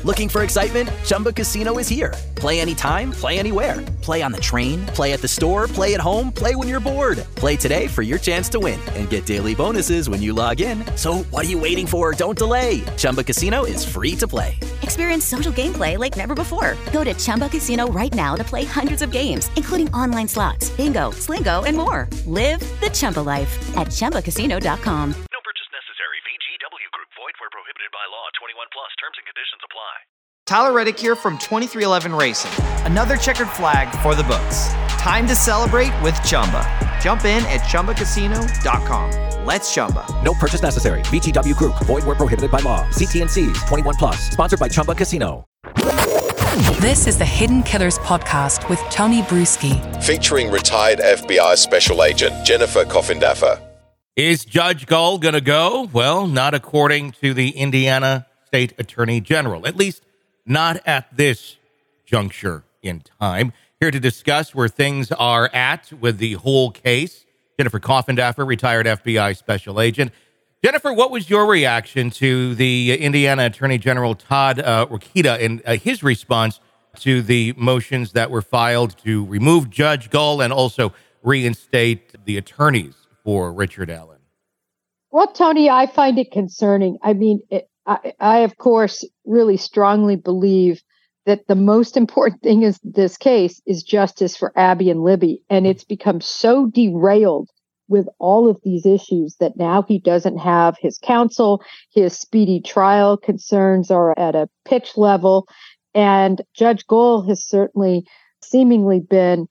Looking for excitement? Chumba Casino is here. Play anytime, play anywhere. Play on the train, play at the store, play at home, play when you're bored. Play today for your chance to win and get daily bonuses when you log in. So what are you waiting for? Don't delay. Chumba Casino is free to play. Experience social gameplay like never before. Go to Chumba Casino right now to play hundreds of games, including online slots, bingo, Slingo, and more. Live the Chumba life at ChumbaCasino.com. No purchase necessary. VGW Group. Void where prohibited by law. 21 plus. Terms and conditions apply. Tyler Reddick here from 2311 Racing. Another checkered flag for the books. Time to celebrate with Chumba. Jump in at ChumbaCasino.com. Let's Chumba. No purchase necessary. VGW Group. Void where prohibited by law. See T&Cs. 21 plus. Sponsored by Chumba Casino. This is the Hidden Killers podcast with Tony Bruschi. Featuring retired FBI Special Agent Jennifer Coffindaffer. Is Judge Gull going to go? Well, not according to the Indiana State Attorney General, at least not at this juncture in time. Here to discuss where things are at with the whole case, Jennifer Coffindaffer, retired FBI Special Agent. Jennifer, what was your reaction to the Indiana Attorney General Todd Rokita and his response to the motions that were filed to remove Judge Gull and also reinstate the attorneys for Richard Allen? Well, Tony, I find it concerning. I mean, I of course, really strongly believe that the most important thing in this case is justice for Abby and Libby. And it's become so derailed with all of these issues that now he doesn't have his counsel. His speedy trial concerns are at a pitch level. And Judge Gull has certainly seemingly been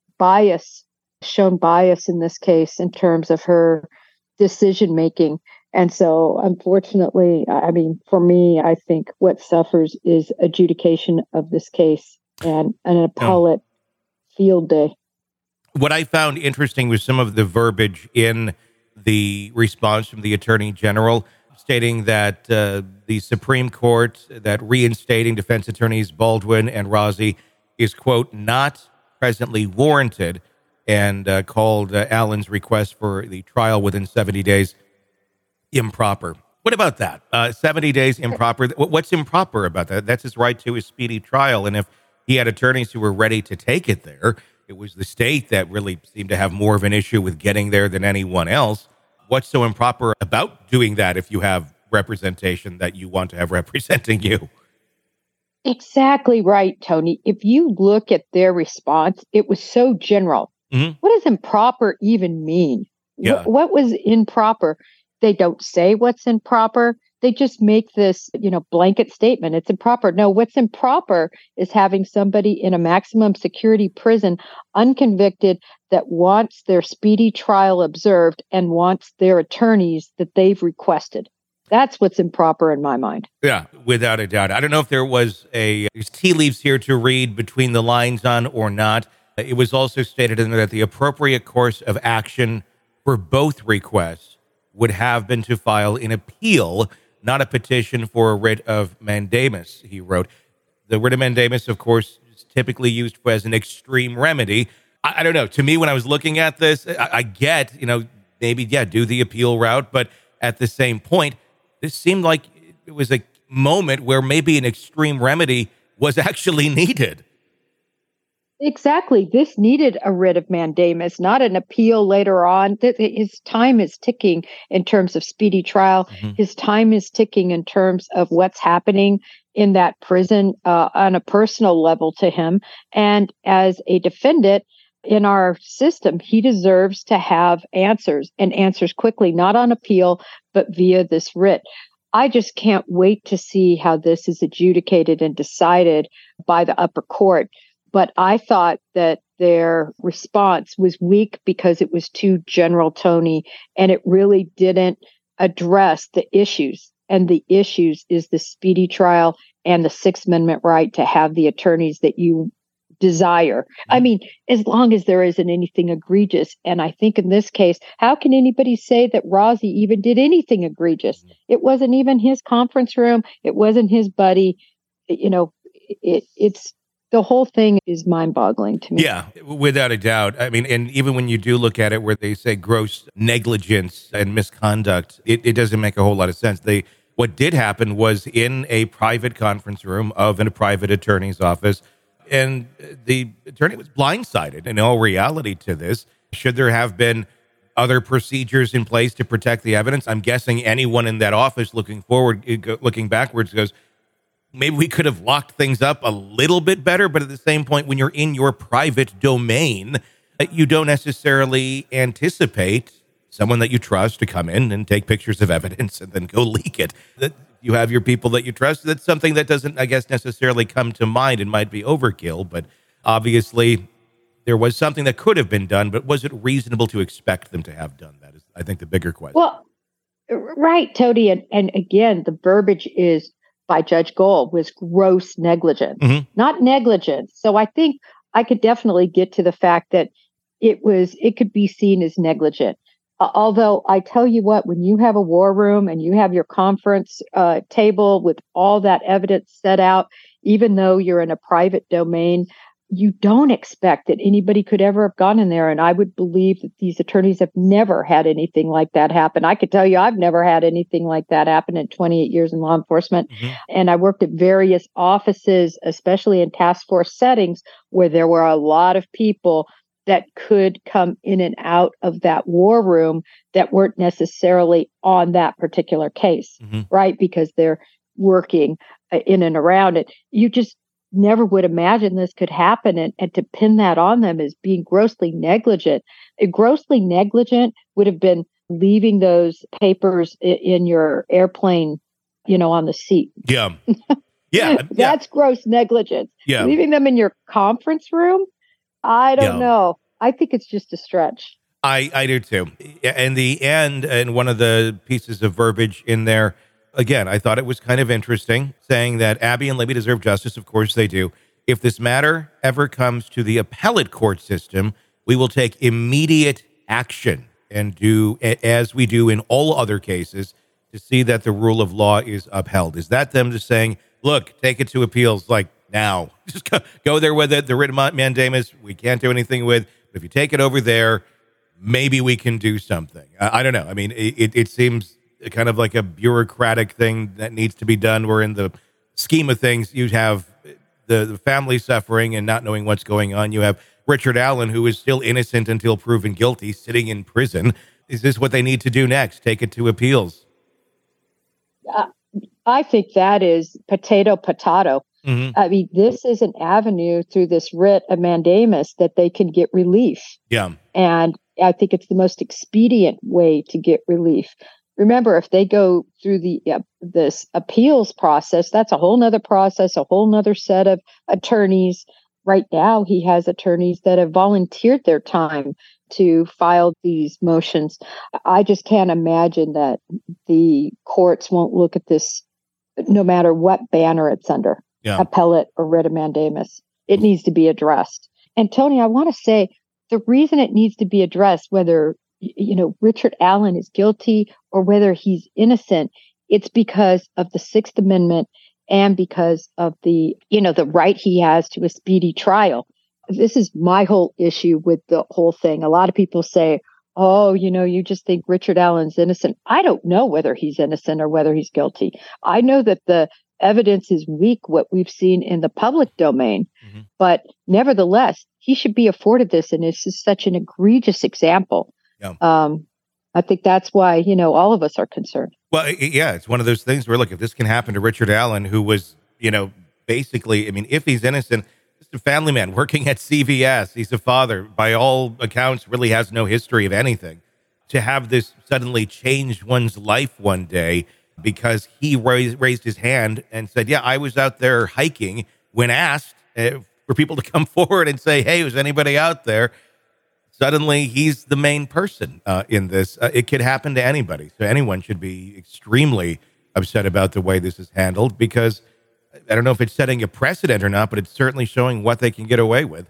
shown bias in this case in terms of her decision making. And so, unfortunately, I mean, for me, I think what suffers is adjudication of this case and an appellate field day. What I found interesting was some of the verbiage in the response from the Attorney General stating that the Supreme Court, that reinstating defense attorneys Baldwin and Rozzi is, quote, not presently warranted, and called Allen's request for the trial within 70 days improper. What about that? 70 days improper. What's improper about that? That's his right to his speedy trial. And if he had attorneys who were ready to take it there, it was the state that really seemed to have more of an issue with getting there than anyone else. What's so improper about doing that if you have representation that you want to have representing you? Exactly right, Tony. If you look at their response, it was so general. Mm-hmm. What does improper even mean? Yeah. What was improper? They don't say what's improper. They just make this, blanket statement. It's improper. No, what's improper is having somebody in a maximum security prison, unconvicted, that wants their speedy trial observed and wants their attorneys that they've requested. That's what's improper in my mind. Yeah, without a doubt. I don't know if there's tea leaves here to read between the lines on or not. It was also stated in there that the appropriate course of action for both requests would have been to file an appeal, not a petition for a writ of mandamus, he wrote. The writ of mandamus, of course, is typically used as an extreme remedy. I don't know. To me, when I was looking at this, I get, maybe, do the appeal route. But at the same point, this seemed like it was a moment where maybe an extreme remedy was actually needed. Exactly. This needed a writ of mandamus, not an appeal later on. His time is ticking in terms of speedy trial. Mm-hmm. His time is ticking in terms of what's happening in that prison on a personal level to him. And as a defendant in our system, he deserves to have answers, and answers quickly, not on appeal, but via this writ. I just can't wait to see how this is adjudicated and decided by the upper court. But I thought that their response was weak because it was too general, Tony, and it really didn't address the issues. And the issues is the speedy trial and the Sixth Amendment right to have the attorneys that you desire. I mean, as long as there isn't anything egregious. And I think in this case, how can anybody say that Rozzi even did anything egregious? It wasn't even his conference room. It wasn't his buddy. It's the whole thing is mind-boggling to me. Yeah, without a doubt. I mean, and even when you do look at it where they say gross negligence and misconduct, it doesn't make a whole lot of sense. What did happen was in a private conference room of a private attorney's office, and the attorney was blindsided in all reality to this. Should there have been other procedures in place to protect the evidence? I'm guessing anyone in that office looking backwards goes, maybe we could have locked things up a little bit better. But at the same point, when you're in your private domain, you don't necessarily anticipate someone that you trust to come in and take pictures of evidence and then go leak it. That you have your people that you trust. That's something that doesn't, I guess, necessarily come to mind. It might be overkill, but obviously there was something that could have been done, but was it reasonable to expect them to have done that is, I think, the bigger question. Well, right, Tony. And again, the verbiage is by Judge Gold was gross negligence, not negligence. So I think I could definitely get to the fact that it could be seen as negligent. Although I tell you what, when you have a war room and you have your conference table with all that evidence set out, even though you're in a private domain, you don't expect that anybody could ever have gone in there. And I would believe that these attorneys have never had anything like that happen. I could tell you I've never had anything like that happen in 28 years in law enforcement. And I worked at various offices, especially in task force settings, where there were a lot of people that could come in and out of that war room that weren't necessarily on that particular case, right? Because they're working in and around it. You just never would imagine this could happen. And to pin that on them as being grossly negligent. Grossly negligent would have been leaving those papers in your airplane, on the seat. Yeah. Yeah. That's gross negligence. Yeah. Leaving them in your conference room? I don't know. I think it's just a stretch. I do too. In the end, and one of the pieces of verbiage in there, again, I thought it was kind of interesting, saying that Abby and Libby deserve justice. Of course they do. If this matter ever comes to the appellate court system, we will take immediate action and do as we do in all other cases to see that the rule of law is upheld. Is that them just saying, look, take it to appeals like now? Just go there with it. The writ of mandamus, we can't do anything with. But if you take it over there, maybe we can do something. I don't know. I mean, it seems kind of like a bureaucratic thing that needs to be done, where in the scheme of things, you have the family suffering and not knowing what's going on. You have Richard Allen, who is still innocent until proven guilty, sitting in prison. Is this what they need to do next? Take it to appeals? I think that is potato. I mean, this is an avenue through this writ of mandamus that they can get relief. Yeah. And I think it's the most expedient way to get relief. Remember, if they go through this appeals process, that's a whole nother process, a whole nother set of attorneys. Right now, he has attorneys that have volunteered their time to file these motions. I just can't imagine that the courts won't look at this no matter what banner it's under. Yeah. Appellate or writ of mandamus. It needs to be addressed. And Tony, I want to say the reason it needs to be addressed, whether Richard Allen is guilty or whether he's innocent, it's because of the Sixth Amendment and because of the right he has to a speedy trial. This is my whole issue with the whole thing. A lot of people say, oh, you just think Richard Allen's innocent. I don't know whether he's innocent or whether he's guilty. I know that the evidence is weak, what we've seen in the public domain, but nevertheless, he should be afforded this. And this is such an egregious example. Yeah. I think that's why, all of us are concerned. Well, yeah, it's one of those things where, look, if this can happen to Richard Allen, who was, basically, I mean, if he's innocent, just a family man working at CVS, he's a father, by all accounts, really has no history of anything. To have this suddenly change one's life one day because he raised his hand and said, yeah, I was out there hiking, when asked for people to come forward and say, hey, was anybody out there? Suddenly he's the main person in this. It could happen to anybody. So anyone should be extremely upset about the way this is handled, because I don't know if it's setting a precedent or not, but it's certainly showing what they can get away with.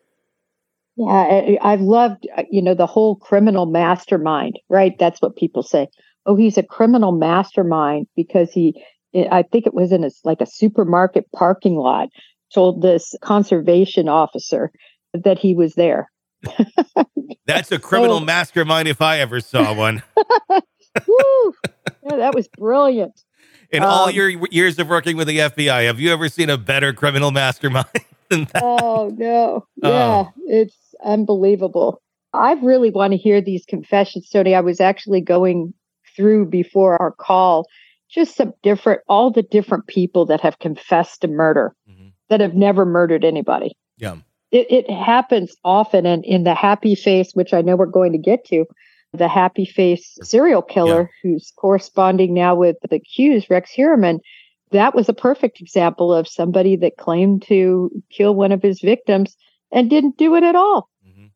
Yeah, I've loved, the whole criminal mastermind, right? That's what people say. Oh, he's a criminal mastermind because I think it was in a supermarket parking lot, told this conservation officer that he was there. That's a criminal mastermind if I ever saw one. Woo! Yeah, that was brilliant. In all your years of working with the FBI, have you ever seen a better criminal mastermind than that? Oh, no. Yeah, it's unbelievable. I really want to hear these confessions, Tony. I was actually going through before our call, just all the different people that have confessed to murder, that have never murdered anybody. Yeah. It happens often. And in the Happy Face, which I know we're going to get to, the Happy Face serial killer who's corresponding now with the accused, Rex Heuermann, that was a perfect example of somebody that claimed to kill one of his victims and didn't do it at all.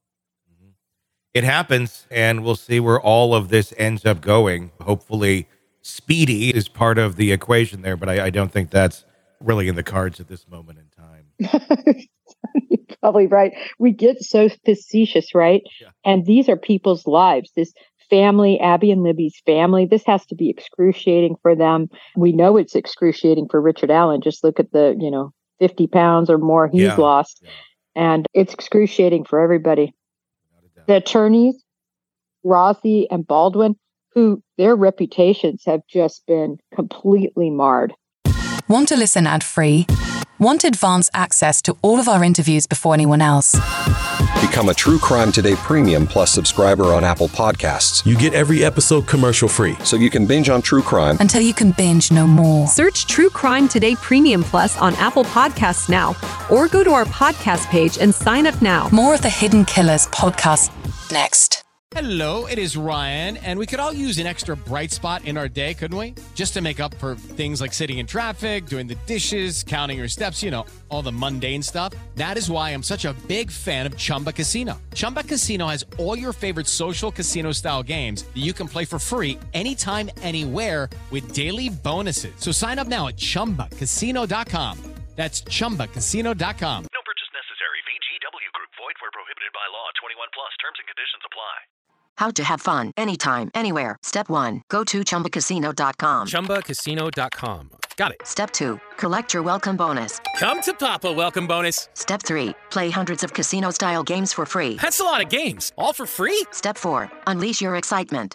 It happens, and we'll see where all of this ends up going. Hopefully, speedy is part of the equation there, but I don't think that's really in the cards at this moment in time. You're probably right. We get so facetious, right? Yeah. And these are people's lives. This family, Abby and Libby's family, this has to be excruciating for them. We know it's excruciating for Richard Allen. Just look at the, 50 pounds or more he's lost. Yeah. And it's excruciating for everybody. The attorneys, Rossi and Baldwin, who their reputations have just been completely marred. Want to listen ad-free? Want advanced access to all of our interviews before anyone else? Become a True Crime Today Premium Plus subscriber on Apple Podcasts. You get every episode commercial-free. So you can binge on true crime until you can binge no more. Search True Crime Today Premium Plus on Apple Podcasts now, or go to our podcast page and sign up now. More of the Hidden Killers podcast next. Hello, it is Ryan, and we could all use an extra bright spot in our day, couldn't we? Just to make up for things like sitting in traffic, doing the dishes, counting your steps, all the mundane stuff. That is why I'm such a big fan of Chumba Casino. Chumba Casino has all your favorite social casino-style games that you can play for free anytime, anywhere with daily bonuses. So sign up now at ChumbaCasino.com. That's ChumbaCasino.com. No purchase necessary. VGW Group. Void where prohibited by law. 21 plus. Terms and conditions apply. How to have fun anytime, anywhere. Step 1. Go to ChumbaCasino.com. ChumbaCasino.com. Got it. Step 2. Collect your welcome bonus. Come to Papa welcome bonus. Step 3. Play hundreds of casino-style games for free. That's a lot of games. All for free? Step 4. Unleash your excitement.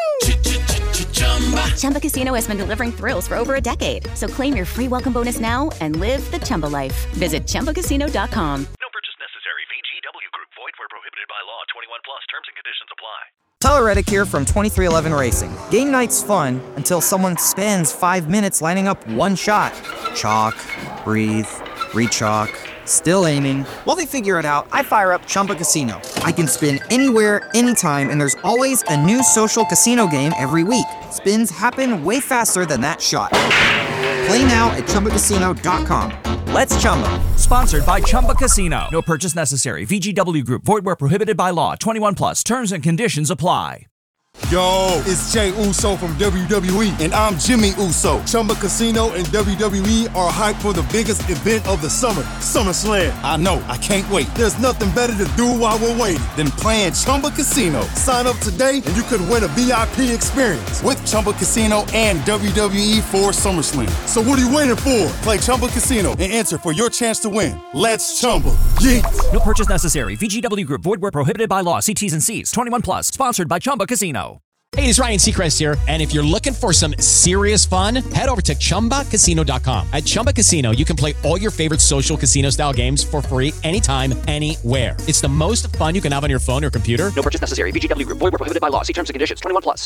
Chumba Casino has been delivering thrills for over a decade. So claim your free welcome bonus now and live the Chumba life. Visit ChumbaCasino.com. No purchase necessary. VGW Group. Void where prohibited by law. 21 plus. Terms and conditions apply. Tyler Reddick here from 2311 Racing. Game night's fun until someone spends 5 minutes lining up one shot. Chalk, breathe, re-chalk, still aiming. While they figure it out, I fire up Chumba Casino. I can spin anywhere, anytime, and there's always a new social casino game every week. Spins happen way faster than that shot. Play now at ChumbaCasino.com. Let's Chumba. Sponsored by Chumba Casino. No purchase necessary. VGW Group. Void where prohibited by law. 21 plus. Terms and conditions apply. Yo, it's Jay Uso from WWE, and I'm Jimmy Uso. Chumba Casino and WWE are hyped for the biggest event of the summer, SummerSlam. I know, I can't wait. There's nothing better to do while we're waiting than playing Chumba Casino. Sign up today and you could win a VIP experience with Chumba Casino and WWE for SummerSlam. So what are you waiting for? Play Chumba Casino and enter for your chance to win. Let's Chumba. Yeah. No purchase necessary. VGW Group. Void where prohibited by law. See T's and C's. 21 plus. Sponsored by Chumba Casino. Hey, it's Ryan Seacrest here, and if you're looking for some serious fun, head over to ChumbaCasino.com. At Chumba Casino, you can play all your favorite social casino-style games for free anytime, anywhere. It's the most fun you can have on your phone or computer. No purchase necessary. VGW Group. Void where prohibited by law. See terms and conditions. 21 plus.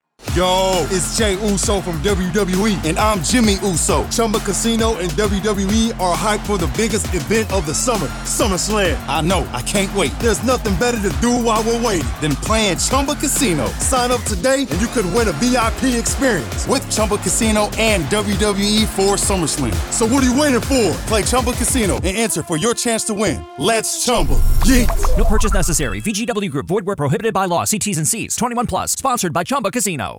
Yo, it's Jay Uso from WWE, and I'm Jimmy Uso. Chumba Casino and WWE are hyped for the biggest event of the summer, SummerSlam. I know, I can't wait. There's nothing better to do while we're waiting than playing Chumba Casino. Sign up today and you could win a VIP experience with Chumba Casino and WWE for SummerSlam. So what are you waiting for? Play Chumba Casino and enter for your chance to win. Let's Chumba. Yeah. No purchase necessary. VGW Group. Void where prohibited by law. See T's and C's. 21 plus. Sponsored by Chumba Casino.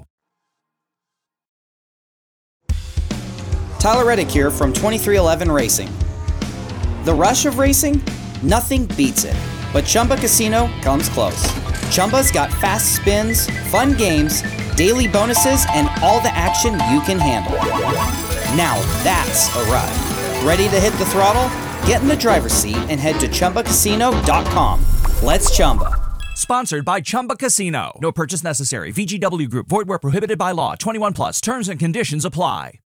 Tyler Reddick here from 2311 Racing. The rush of racing? Nothing beats it. But Chumba Casino comes close. Chumba's got fast spins, fun games, daily bonuses, and all the action you can handle. Now that's a ride. Ready to hit the throttle? Get in the driver's seat and head to ChumbaCasino.com. Let's Chumba. Sponsored by Chumba Casino. No purchase necessary. VGW Group. Void where prohibited by law. 21 plus. Terms and conditions apply.